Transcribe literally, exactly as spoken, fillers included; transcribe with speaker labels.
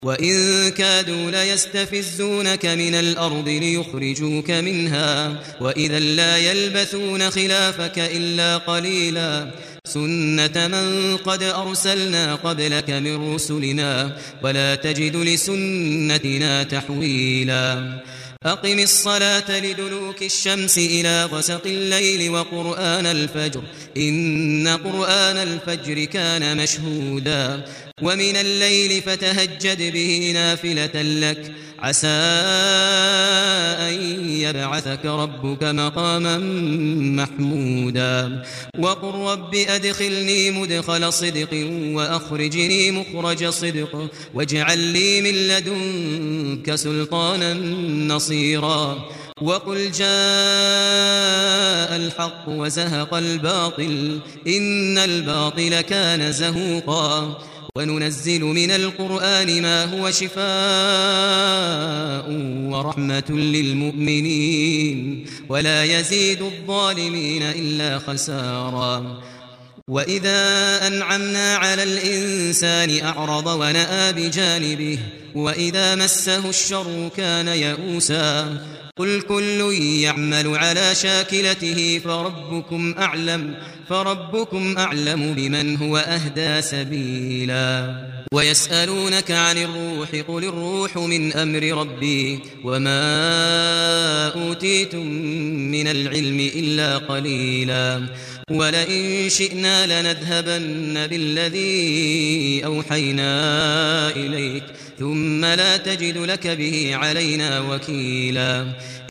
Speaker 1: وإن كادوا ليستفزونك من الأرض ليخرجوك منها وإذا لا يلبثون خلافك إلا قليلا سنة من قد أرسلنا قبلك من رسلنا ولا تجد لسنتنا تحويلا أقم الصلاة لدلوك الشمس إلى غسق الليل وقرآن الفجر إن قرآن الفجر كان مشهودا ومن الليل فتهجد به نافلة لك عسى أن يبعثك ربك مقاما محمودا وقل رب أدخلني مدخل صدق وأخرجني مخرج صدق واجعل لي من لدنك سلطانا نصيرا وقل جاء الحق وزهق الباطل إن الباطل كان زهوقا وننزل من القرآن ما هو شفاء ورحمة للمؤمنين ولا يزيد الظالمين إلا خسارا وإذا أنعمنا على الإنسان أعرض ونأى بجانبه وإذا مسه الشر كان يئوسا قل كل يعمل على شاكلته فربكم أعلم فربكم أعلم بمن هو أهدى سبيلا ويسألونك عن الروح قل الروح من أمر ربي وما أوتيتم من العلم إلا قليلا ولئن شئنا لنذهبن بالذي أوحينا إليك ثم لا تجد لك به علينا وكيلا